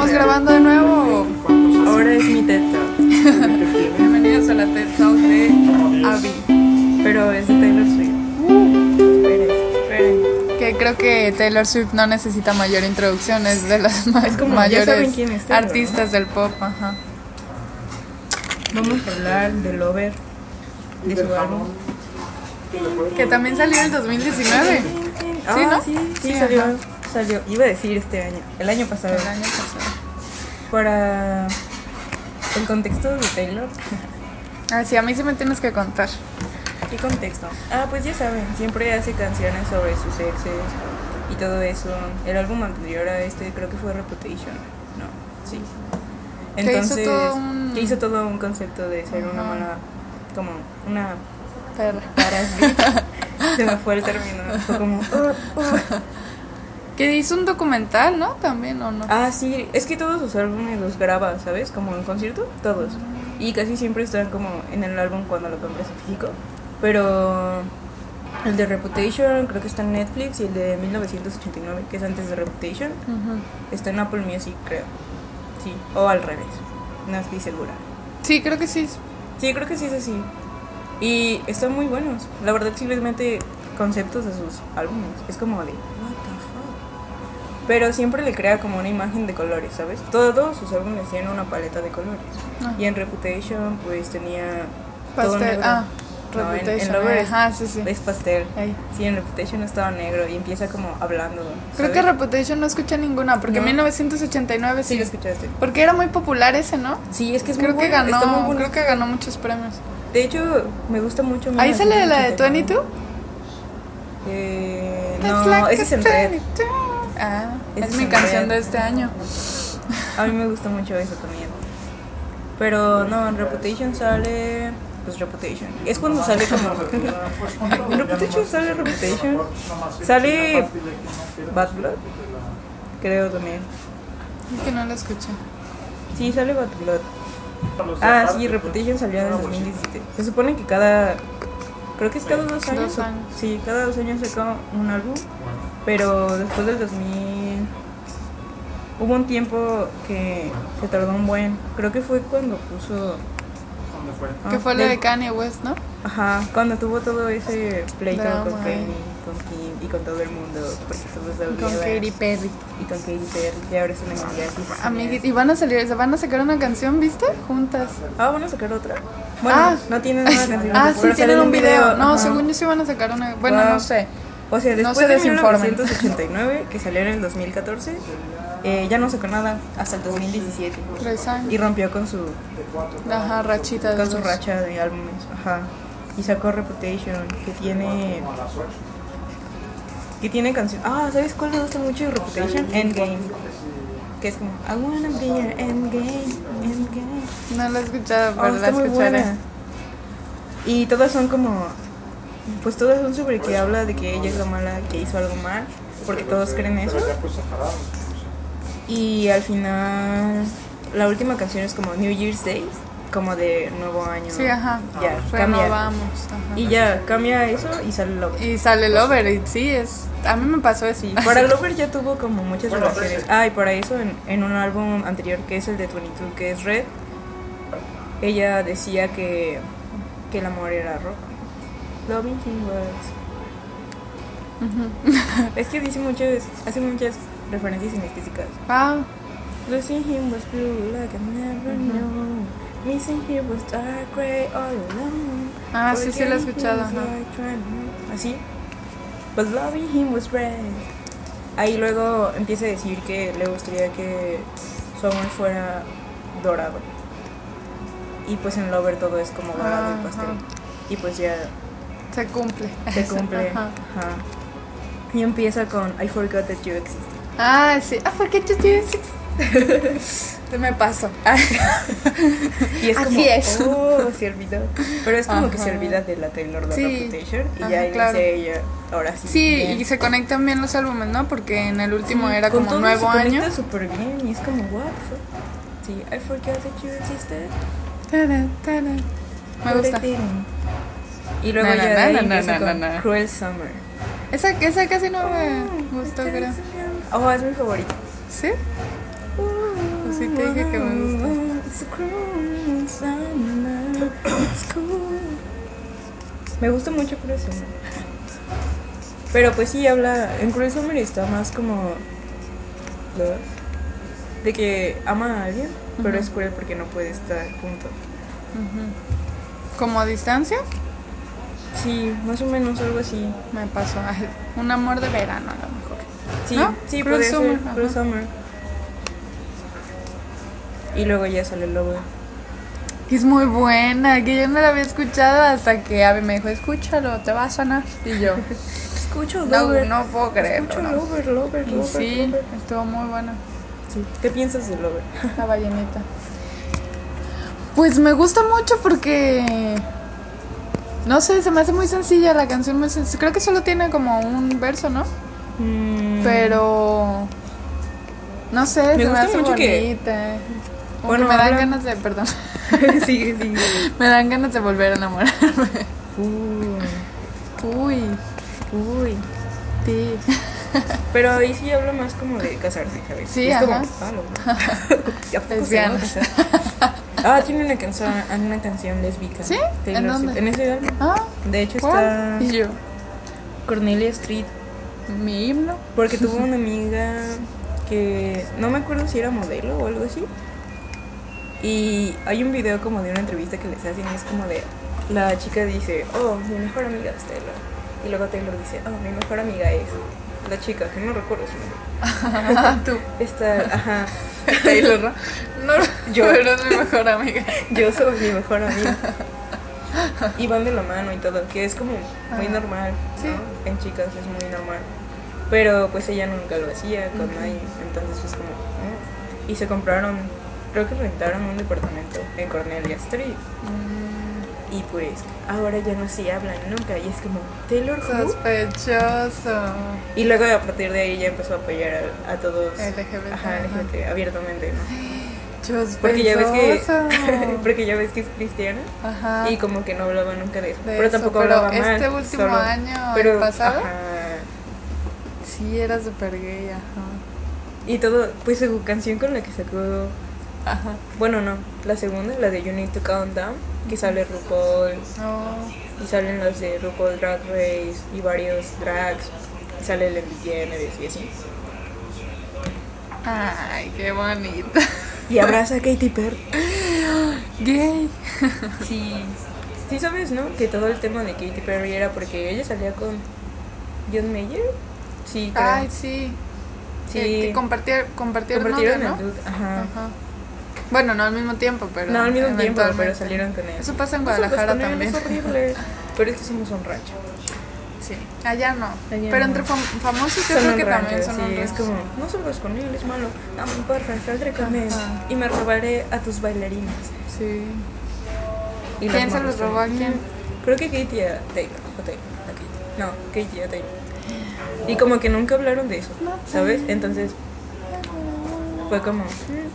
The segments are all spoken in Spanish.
¿Estamos grabando de nuevo? Ahora es mi TED Talk. Bienvenidos a la TED Talk de Abby. Pero es de Taylor Swift. Esperen. Que creo que Taylor Swift no necesita mayor introducción, es de las Es como, ya saben mayores quién es Taylor, artistas del pop. Ajá. Vamos a hablar de Lover, de su álbum. Que también salió en 2019. Ah, ¿Sí, no? Sí, Sí, salió. Iba a decir este año, el año pasado. El año pasado. Para el contexto de Taylor. Ah, sí, a mí sí me tienes que contar. ¿Qué contexto? Ah, pues ya saben, siempre hace canciones sobre sus exes y todo eso. El álbum anterior a este creo que fue Reputation. No, sí. Entonces, que hizo todo un concepto de ser una mala, como una Perra. parasita. Se me fue el término. Fue como Que hizo un documental, ¿no? También, ¿o no? Ah, sí, es que todos sus álbumes los graba, ¿sabes? Como en concierto, todos. Y casi siempre están como en el álbum cuando lo compras en físico. Pero el de Reputation creo que está en Netflix, y el de 1989, que es antes de Reputation, está en Apple Music, creo. Sí, o al revés, no estoy segura. Sí, creo que sí. Sí, creo que sí es así. Y están muy buenos. La verdad sí les mete conceptos a sus álbumes. Es como de what the fuck. Pero siempre le crea como una imagen de colores, ¿sabes? Todos sus álbumes tienen una paleta de colores. Y en Reputation pues tenía todo Pastel. negro. No, en Lover sí. es pastel. Ay. Sí, en Reputation estaba negro y empieza como hablando, Creo ¿sabes? que Reputation no escuché ninguna, porque ¿No? 1989 Sí sí. lo escuchaste. Porque era muy popular ese, ¿no? Sí, es que es Creo muy que bueno, está muy ganó, bonito. creo que ganó muchos premios. De hecho, me gusta mucho. Ahí sale la de 1989. 22. No, ese es en Red. Ah, Ese es es mi en canción Red. de este año. A mí me gusta mucho eso también. Pero no, en Reputation sale. Pues Reputation. Es cuando sale como. En Reputation sale Reputation. Sale Bad Blood. Creo también. Es que no la escuché. Sí, sale Bad Blood. Ah, sí, Reputation salió en el 2017. Se supone que creo que es cada 2 años. 2 años. Sí, cada 2 años saca un álbum. Pero después del 2000. Hubo un tiempo que se tardó un buen. Creo que fue cuando puso. Que fue lo de Kanye West, ¿no? Ajá, cuando tuvo todo ese pleito Drama, con Kanye, con Kim y con todo el mundo, porque todos lo Con odiaban. Katy Perry. Y con Katy Perry, y ahora es una amiga así. Amiguita, y van a sacar una canción, ¿viste? Juntas. Ah, ¿van a sacar otra? Bueno, no tienen una canción. Ah, sí, pero tienen salen un video. No, ajá. según yo sí van a sacar una. Bueno, Wow. no sé. O sea, No después se de desinformen. 1989, que salió en el 2014, ya no sacó nada hasta el 2017. 3 años. Y rompió con su Rachita de con su dos. racha de álbumes, ajá. Y sacó Reputation, que tiene canción. Ah, ¿sabes cuál me gusta mucho de Reputation? Endgame. Que es como I wanna be your endgame. No la he escuchado, Oh, pero la está muy escucharé. buena. Y todas son como, pues todas son sobre que habla de que ella es la mala, que hizo algo mal, porque todos creen eso. Y al final la última canción es como New Year's Day, como de nuevo año. Sí, ajá. Ya, cambia. Renovamos. Ajá. Y ya cambia eso y sale Lover. Y sale Lover, y sí, a mí me pasó eso. Sí, para Lover ya tuvo como muchas relaciones. Ah, y para eso en un álbum anterior, que es el de 22, que es Red, ella decía que el amor era rojo. Loving him was. Es que hace muchas referencias cinestéticas. Ah, Losing him was blue like I never known. Missing him was dark gray all alone. Ah, sí, sí lo he escuchado, Forgetting him was ajá. like trying to- Así. But loving him was red. Ahí luego empieza a decir que le gustaría que su amor fuera dorado. Y pues en Lover todo es como dorado y pastel. Ajá. Y pues ya se cumple. se cumple. Ajá. Ajá. Y empieza con I forgot that you existed. Ah, sí. Ah, ¿por qué tú tienes? Se me pasó. Y es como, Así es. oh, se olvidó. Pero es como que se Ajá. olvida de la Taylor de Sí. Reputation. Y Ajá, ya claro. inicia ella. Ahora sí. Sí, bien. y se conectan bien los álbumes, ¿no? Porque en el último era Con como todo nuevo se año. conecta súper bien. Y es como, what the fuck? Sí, I forgot that you existed. Tada, tada. Me gusta. Y luego Na, ya na, de ahí na, empieza na, con na, na. Cruel Summer. Esa casi no me gustó, creo. Oh, es mi favorita. ¿Sí? sí te dije que me gusta. Me gusta mucho Cruel Summer. Pero pues sí habla. En Cruel Summer está más como. De que ama a alguien, pero es cruel porque no puede estar junto. ¿Como a distancia? Sí, más o menos algo así. Me pasó. Ay, un amor de verano a lo mejor. Sí, ¿No? sí, Cruel puede Summer, ser Cruel Summer. Y luego ya sale Lover. Es muy buena, que yo no la había escuchado hasta que Abby me dijo, escúchalo, te va a sonar. Y yo, Escucho no, Lover. no puedo creerlo. Escucho ¿no? Lover. Y sí, estuvo muy buena. Sí. ¿Qué piensas de Lover? La ballenita. Pues me gusta mucho porque, no sé, se me hace muy sencilla la canción, muy sencilla. Creo que solo tiene como un verso, ¿no? Pero, no sé, Me se me gusta hace mucho bonita. Como Bueno, que me dan habla- ganas de, perdón, Sigue. me dan ganas de volver a enamorarme. Uy, sí. Pero ahí sí habla más como de casarse, ¿sabes? Sí, es como, ajá. ¿a poco se Lesbianas. van a casar? Tiene una canción lésbica. ¿Sí? Taylor ¿En dónde? Swift. En ese álbum. Ah, De hecho ¿cuál? está Y yo, Cornelia Street. mi himno. Porque tuvo una amiga que no me acuerdo si era modelo o algo así. Y hay un video como de una entrevista que les hacen y es como de la chica dice, oh, mi mejor amiga es Taylor. Y luego Taylor dice, oh, mi mejor amiga es la chica, que no recuerdo su nombre. Tú, Ajá. Taylor, ¿no? No, Yo. eres mi mejor amiga. Yo soy mi mejor amiga. Y van de la mano y todo, que es como muy normal, Sí. ¿no? En chicas es muy normal. Pero pues ella nunca lo hacía con nadie, entonces es como... Y se compraron, creo que rentaron un departamento en Cornelia Street. Y pues ahora ya no se hablan nunca y es como Taylor who? Sospechoso. Y luego a partir de ahí ya empezó a apoyar a todos LGBT. Ajá, LGBT, abiertamente, ¿no? Sospechoso. Porque ya ves que es cristiana. Ajá. Y como que no hablaba nunca de eso. De Pero eso, tampoco pero hablaba mal. este último solo- año, pero, el pasado, ajá. sí era súper gay, ajá. Y todo, pues su canción con la que sacó, Ajá. bueno, no, la segunda, la de You Need to Calm Down, que sale RuPaul, No. y salen los de RuPaul Drag Race, y varios drags, y sale el DeGeneres y así. Ay, qué bonita. Y abraza a Katy Perry. Gay. Sí. Sí sabes, ¿no? Que todo el tema de Katy Perry era porque ella salía con John Mayer. Sí, creo. Ay, sí. Sí. Que compartieron Compartieron novio, el ¿no? dude, ajá. Ajá. Bueno, no al mismo tiempo, pero No, al mismo tiempo, eventualmente. pero salieron con él. Eso pasa en Nosotros Guadalajara con él, también. Es horrible. Pero es que somos un rancho. Sí. Allá no. Allá Pero no. entre famosos yo Son creo un que rancho, también son sí, un es rancho. como, no salgas con él, es malo. No me importa, saldré con él. Ajá. Y me robaré a tus bailarinas. Sí. Y ¿Quién las se morras los robó a también. quién? Creo que Katy a Taylor. O Taylor, a Katy. No, Katy a Taylor. Y como que nunca hablaron de eso, ¿sabes? Entonces fue como...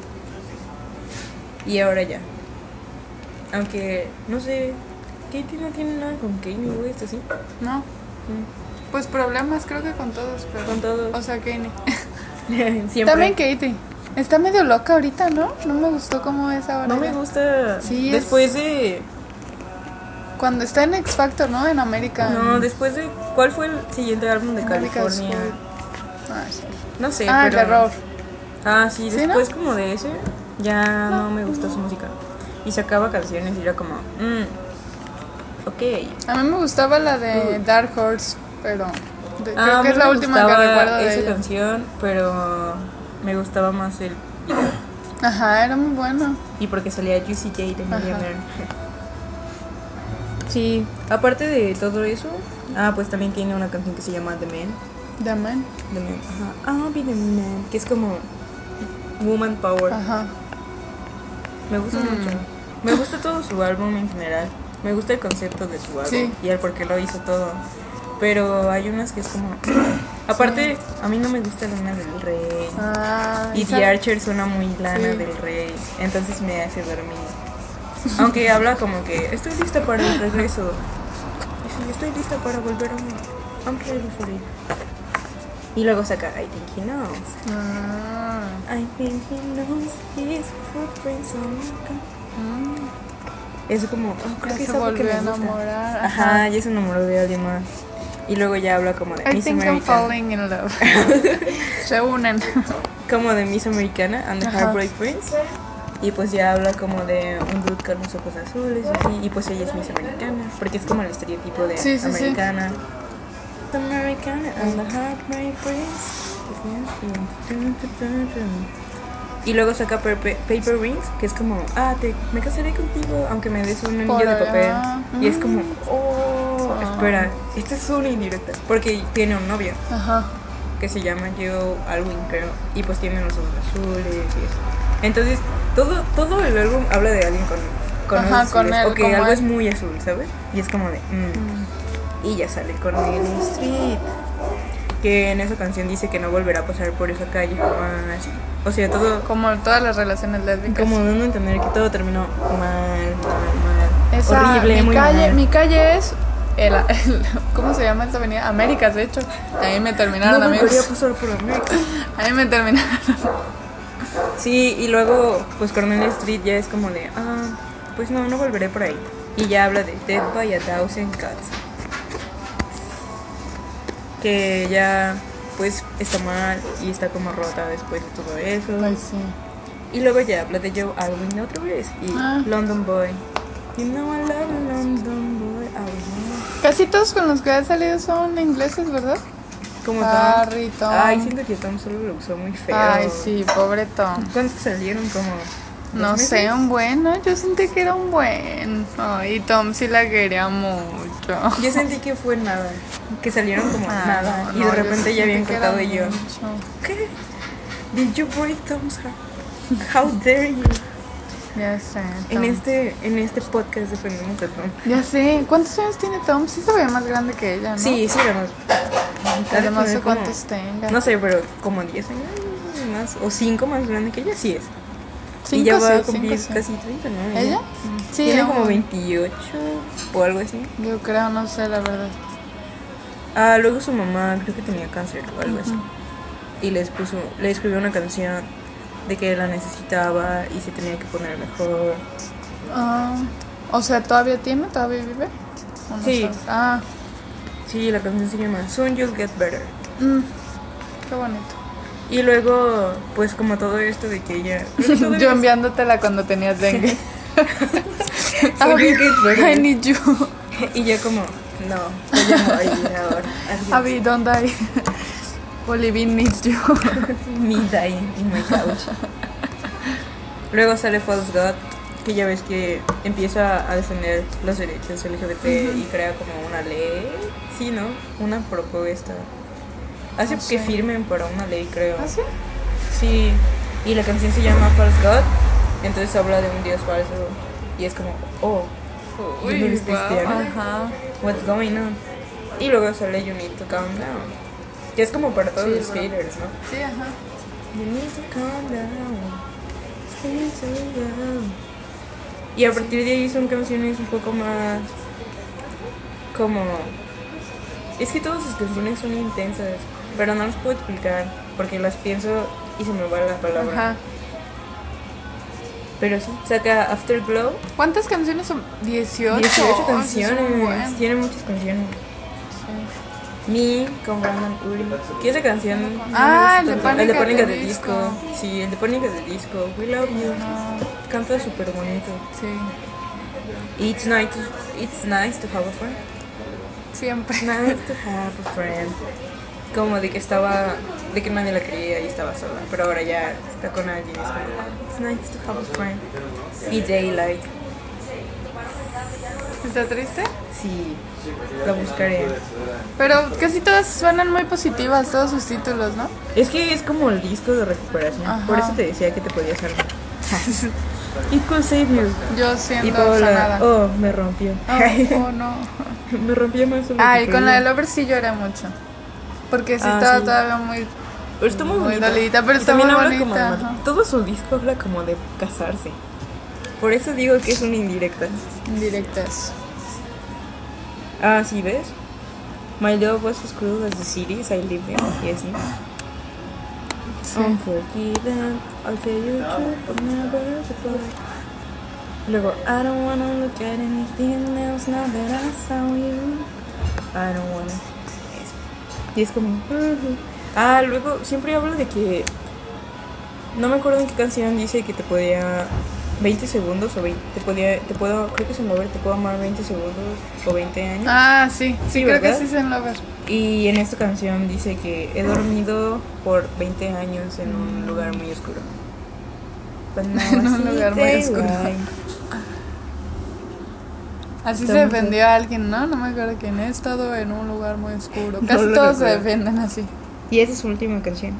Y ahora ya. Aunque, no sé, Katy no tiene nada con Kanye West, ¿así? No. Pues problemas creo que con todos, pero... Con todos. O sea, Kanye. Siempre. También Katie. Está medio loca ahorita, ¿no? No me gustó cómo es ahora. No me ya. gusta. Sí, después de... Cuando está en X Factor, ¿no? En América. No, después de... ¿Cuál fue el siguiente álbum de America's California? Food. Ah, sí. No sé, Ah, pero... Terror. Ah, sí, ¿Sí, después como de ese ya no me gustó su música. Y sacaba canciones y era como, ok. A mí me gustaba la de Dark Horse, pero creo A que mí es la me última que gustaba recuerdo de esa ella. canción, pero me gustaba más el video. Ajá, era muy bueno. Y porque salía Juicy J de Ajá. Millionaire. Sí, aparte de todo eso, pues también tiene una canción que se llama The Man. The Man. The Man, ajá. I'll be the man, que es como Woman Power. Ajá. Me gusta mucho. Me gusta todo su álbum en general. Me gusta el concepto de su álbum Sí. y el por qué lo hizo todo. Pero hay unas que es como... Aparte, a mí no me gusta Lana del Rey. Ah, Y esa- The Archer suena muy Lana Sí. del Rey. Entonces me hace dormir. Aunque habla como que estoy lista para el regreso. Y sí, estoy lista para volver a mí. I'm ready for it. Y luego saca I think he knows. Ah. I And he knows his footprints on my car. Es como, creo que se es algo que volvió a me gusta. enamorar. Ajá, ya se enamoró de alguien más. Y luego ya habla como de I Miss think I'm Americana. falling in love. Se unen. Como de Miss Americana and the Ajá. Heartbreak Prince. Y pues ya habla como de un dude con los ojos azules y así. Y pues ella es Miss Americana. Porque es como el estereotipo de Sí, sí, sí. americana. The Americana and the Heartbreak Prince. Y luego saca Paper Rings, que es como, me casaré contigo, aunque me des un anillo de papel. Y es como, espera, esta es una indirecta. Porque tiene un novio Ajá. que se llama Joe Alwyn, creo. Y pues tiene los ojos azules y eso. Entonces, todo el álbum habla de alguien con Ajá, ojos con azules, él, o que como algo él. es muy azul, ¿sabes? Y es como de, Y ya sale con Meryl Streep, que en esa canción dice que no volverá a pasar por esa calle jamás. O sea, todo Como todas las relaciones lésbicas. como dando a entender que todo terminó mal. Esa, Horrible, muy mal. mi calle es ¿cómo se llama esta avenida? Américas, de hecho. Ahí me terminaron, No amigos. volvería a pasar por América. Ahí me terminaron. Sí, y luego pues Cornelia Street ya es como de, pues no volveré por ahí. Y ya habla de Death by a Thousand Cuts. Que ya pues está mal y está como rota después de todo eso. Ay, sí. Y luego ya habla de Joe Alwyn otra vez y London Boy. You know I love you, London Boy. Casi todos con los que ha salido son ingleses, ¿verdad? Como Harry, Tom. Ay, siento que Tom solo lo usó muy feo. Ay, sí, pobre Tom. ¿Cuántos salieron? Como No ¿2 sé, meses? un bueno. Yo sentí que era un buen. Ay, Tom sí la quería mucho. Yo sentí que fue nada, que salieron como nada no, y de yo repente sí ya habían sentí que era cortado y yo, mucho. ¿qué? Did you break Tom's heart? How dare you? Ya sé. En Tom. este podcast defendemos a Tom. Ya sé. ¿Cuántos años tiene Tom? Sí se ve más grande que ella, ¿no? Sí, éramos. Pero no sé como- cuántos tenga. No sé, pero como 10 años más o 5 más grande que ella, sí es. Y Cinco, ya va a sí, cumplir cinco, sí. casi 30, ¿no? ¿Ella? Sí, Tiene como aún. 28 o algo así. Yo creo, no sé, la verdad. Luego su mamá creo que tenía cáncer o algo así. Y le escribió una canción de que la necesitaba y se tenía que poner mejor. O sea, ¿todavía vive? ¿O no Sí. sabes? Sí, la canción se llama Soon You'll Get Better. Qué bonito. Y luego, pues como todo esto de que ella... creo que todavía Yo es- enviándotela cuando tenías dengue. Soon You'll Get Better. I need you. Y yo como, no, voy a morir ahora. Adiós. Abby, don't die. Olivine needs you. Me dying in my couch. Luego sale False God, que ya ves que empieza a defender los derechos LGBT y crea como una ley. Sí, ¿no? Una propuesta. Hace No que sé. firmen para una ley, creo. ¿Ah, sí? Sí. Y la canción se llama False God. Entonces habla de un dios falso. Y es como, you know this cristiano. Ajá. What's going on? Y luego sale You Need to Calm Down. Que es como para todos Sí, los bro. haters, ¿no? Sí, ajá. You need to calm down. Things are down. Y a partir de ahí son canciones un poco más como... Es que todas sus canciones son intensas, pero no las puedo explicar porque las pienso y se me va la palabra. Ajá. Pero sí, saca Afterglow. ¿Cuántas canciones son? 18. 18 Ay, sí, son canciones. buenas. Tiene muchas canciones. Me con Brandon Urie. Que esa canción. Ah, no me el de gusta tanto. Panic! Panic! At At the the Disco. Disco. Sí, el de Panic! At the Disco. We Love You. Canta súper bonito. Sí. It's nice to have a friend. Siempre. Nice to have a friend. Como de que nadie la quería y estaba sola. Pero ahora ya está con alguien. Es como, it's nice to have a friend. Y Daylight. ¿Está triste? Sí, la buscaré. Pero casi todas suenan muy positivas, todos sus títulos, ¿no? Es que es como el disco de recuperación. Ajá. Por eso te decía que te podías salvar. It could save you. Yo Y siendo Paola, sanada. me rompió. Oh, no. Me rompió más solo. Ay, que con la de creía. Lover sí lloré mucho. Porque sí, Ah, estaba sí. todavía muy... Pero está muy muy bonita. dolidita, pero Y está también muy habla como bonita, de- ajá. todo su disco habla como de casarse. Por eso digo que es una indirecta. Indirectas. Ah, sí, ¿ves? My love was as cruel as the cities I lived in. Y así. Unforgiven, I'll tell you the truth, but never goodbye. Luego, I don't wanna look at anything else now that I saw you. I don't wanna. Y es como. Luego siempre hablo de que. No me acuerdo en qué canción dice que te podía. 20 segundos o 20. Te puedo. Creo que es en Lover, te puedo amar 20 segundos o 20 años. Ah, sí, sí, creo ¿verdad? que sí es en Lover. Y en esta canción dice que he dormido por 20 años en un lugar muy oscuro. En un lugar muy oscuro. Así se defendió a alguien, ¿no? No me acuerdo quién es. Todo en un lugar muy oscuro. Casi todos se defienden así. Y esa es su última canción.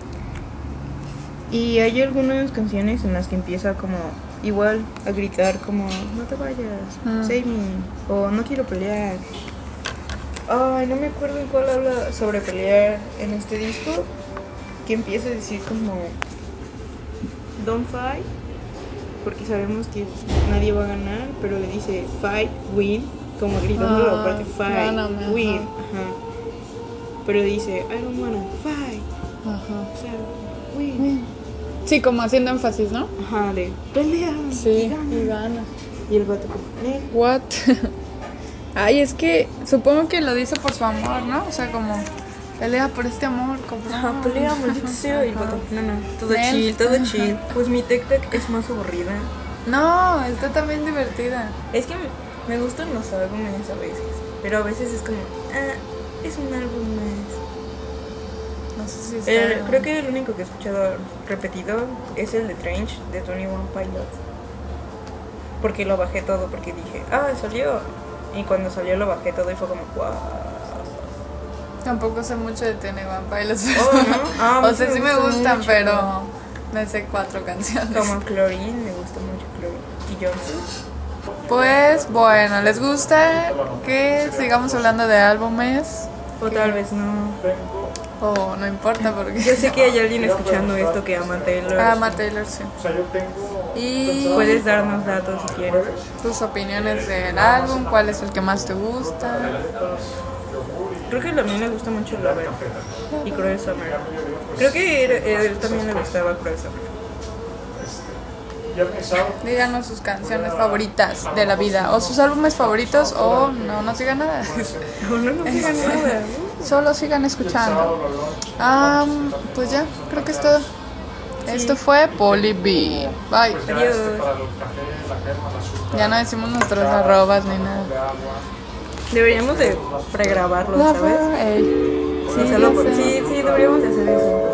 Y hay algunas canciones en las que empieza como igual a gritar como no te vayas, save me, o no quiero pelear. Ay, no me acuerdo en cuál habla sobre pelear en este disco, que empieza a decir como don't fight, porque sabemos que nadie va a ganar, pero le dice fight, win, como gritando la parte fight, gáname, win, ajá. Pero dice I don't wanna fight, o sea, win. Sí, como haciendo énfasis, ¿no? Ajá, de pelea. Sí, y gana. Y el vato como, What? Ay, es que supongo que lo dice por su amor, ¿no? O sea, como pelea por este amor, cabrón. Ajá, pelea, maldito sea. Y el vato, no, todo chill, todo chill. Pues mi TikTok es más aburrida. No, está también divertida. Es que me gustan los álbumes a veces, pero a veces es como, es un álbum más. No sé si está... Creo que el único que he escuchado repetido es el de Trench de 21 Pilots. Porque lo bajé todo, porque dije, salió. Y cuando salió lo bajé todo y fue como, wow. Tampoco sé mucho de 21 Pilots. ¿No? O sea, sí me gustan, mucho, pero me sé 4 canciones. Como Chlorine, me gusta mucho Chlorine. ¿Y Johnson? Pues bueno, ¿les gusta que sigamos hablando de álbumes? O tal vez no. O no importa porque... Yo sé que hay alguien escuchando esto que ama a Taylor. Ama a Taylor, sí. Y puedes darnos datos si quieres. Tus opiniones del álbum, cuál es el que más te gusta. Creo que a mí me gusta mucho Lover y Cruel Summer. Creo que a él también le gustaba Cruel Summer. Díganos sus canciones favoritas de la vida, o sus álbumes favoritos, o no nos digan nada. No digan nada. Solo sigan escuchando. Pues ya, creo que es todo. Sí. Esto fue Poli B. Bye. Adiós. Ya no decimos nuestros arrobas ni nada. Deberíamos de pregrabarlos, ¿sabes? Sí, sí, deberíamos de hacer eso.